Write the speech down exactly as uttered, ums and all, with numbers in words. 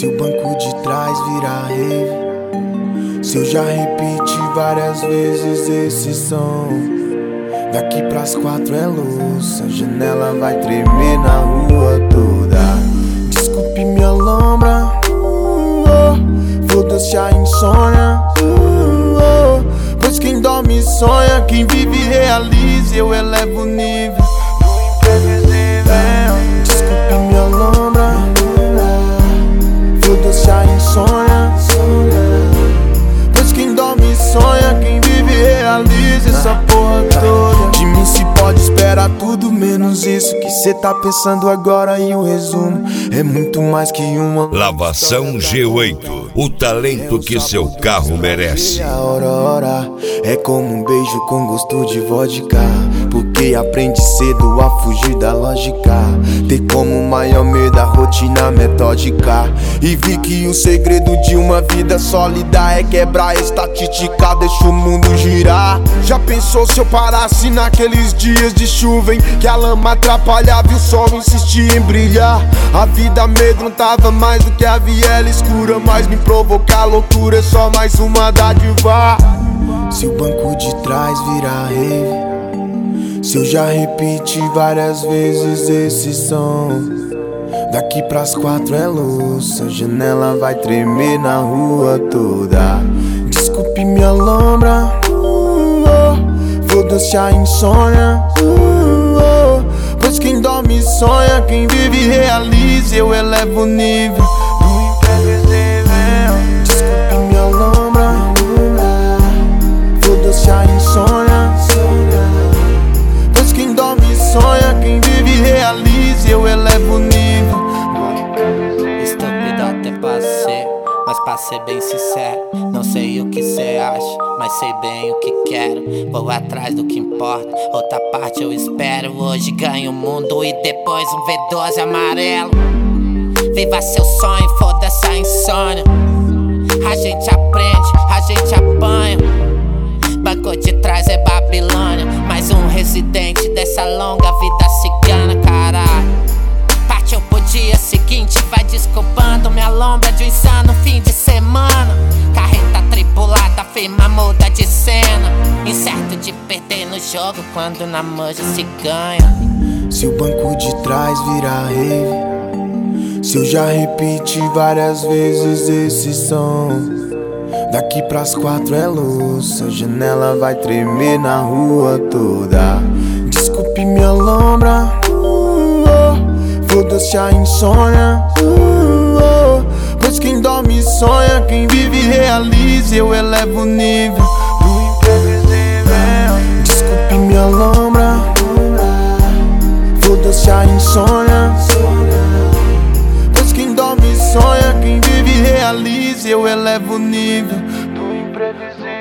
Se o banco de trás virar rave, se eu já repeti várias vezes esse som, daqui pras quatro é luz, a janela vai tremer na rua toda. Desculpe minha lombra, uh, oh, foda-se a insônia, uh, oh, pois quem dorme sonha, quem vive realiza, eu elevo o nível do imprevisível. Desculpe minha lombra, foda-se a insônia, pois quem dorme sonha, quem vive realiza essa porra toda. De mim se pode esperar tudo menos isso que cê tá pensando agora. E o resumo é muito mais que uma Lavação G oito, o talento que seu carro merece. A aurora é como um beijo com gosto de vodka, porque aprende cedo a fugir da lógica, ter como maior medo a rotina metódica. E vi que o segredo de uma vida sólida é quebrar a estatística, deixa o mundo girar. Já pensou se eu parasse naqueles dias de chuva em que a lama atrapalhava e o sol insistia em brilhar? A vida amedrontava mais do que a viela escura, mas me provocar loucura é só mais uma dádiva. Se o banco de trás virar rave, se eu já repeti várias vezes esse som, daqui pras quatro é luz, a janela vai tremer na rua toda. Desculpe minha lombra, uh, oh, foda-se a insônia, uh, oh, pois quem dorme sonha, quem vive realiza, eu elevo o nível do imprevisível. Desculpe minha lombra, foda-se a insônia, pois quem dorme sonha, quem vive realiza, eu elevo o nível do imprevisível. Estúpido até passei, mas pra ser bem sincero, não sei o que cê acha, mas sei bem o que quero. Vou atrás do que importa, outra parte eu espero. Hoje ganho o mundo e depois um V doze amarelo. Viva seu sonho, foda-se a insônia. A gente aprende, a gente apanha. Banco de trás é Babilônia, mais um residente dessa longa vida cigana, caralho. Partiu pro dia seguinte, vai desculpando minha lombra de um insano fim de semana. Carreta tripulada, firma muda de cena, incerto de perder no jogo quando na manja se ganha. Se o banco de trás virar rave, se eu já repeti várias vezes esse som, daqui pras quatro é luz, a janela vai tremer na rua toda. Desculpe minha lombra, uh, oh, foda-se a insônia, uh, oh, pois quem dorme sonha, quem vive realiza, eu elevo o nível do imprevisível. Desculpe minha lombra, foda-se a insônia, pois quem dorme sonha, quem vive realiza, eu elevo o nível do imprevisível.